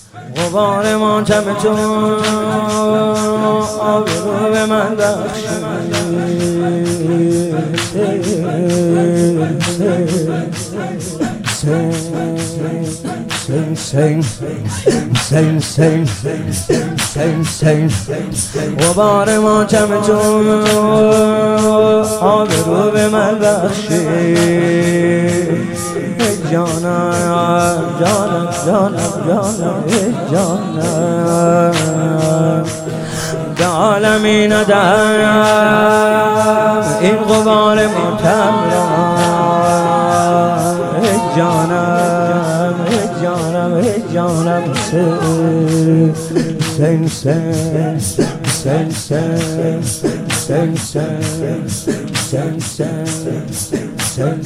غبار ماتم تو آبرو به من بخشید. غبار ماتم تو آبرو به من بخشید. جانم جانم جانم جانم جانم به عالمی ندم این غبار ماتم را. جانم جانم جانم سن سن سن سن سن سن سن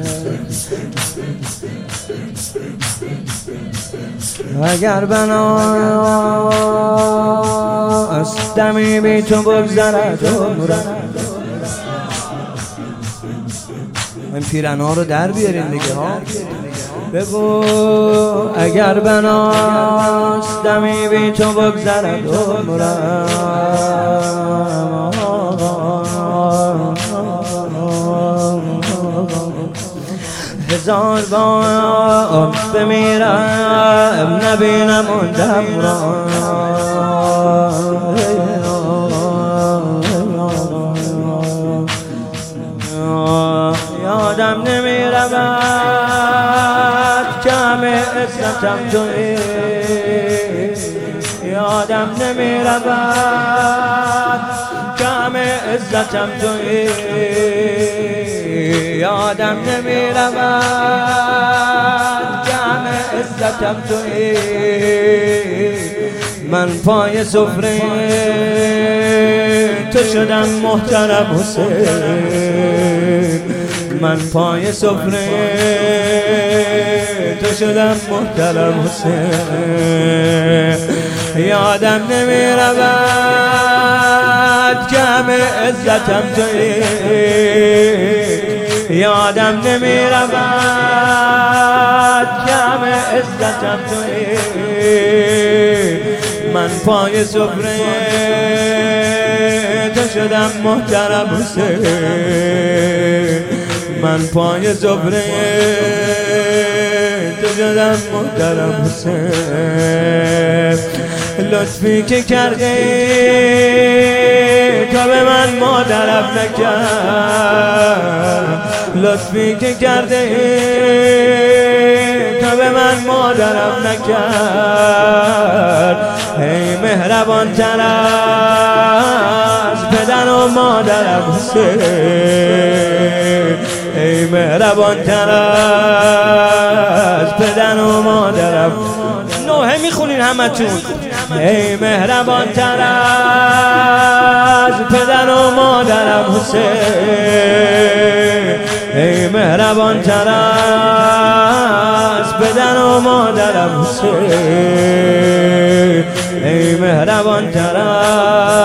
اگر بناست دمی بی تو بگذرد عمرم. این پیرنها رو در بیارین دیگه ها. بگو اگر بناست دمی بی تو بگذرد عمرم. هزار بار بمیرم نبینم اون دم را. یادم نمیرود که همه عزتم تویی. یادم نمیرود که همه عزتم تویی. یادم نمیرود که همه عزتم تویی. من پای سفره تو شدم محترم حسین. من پای سفره تو شدم محترم حسین. یادم نمیرود که همه عزتم تویی. یادم نمیرود که همه عزتم تویی. من پای سفره تو شدم محترم حسین. من پای سفره تو شدم محترم حسین. لطفی که کردی تا به من مادرم نکرد. لطفی که کرده تا به من مادرم نکرد. ای مهربان تر از پدر و مادرم حسین. ای مهربان تر از پدر و مادرم. نوحه میخونین همتون. ای مهربان تر از پدر و مادرم حسین. ای مهربان تر از پدر و مادرم حسین. ای مهربان تر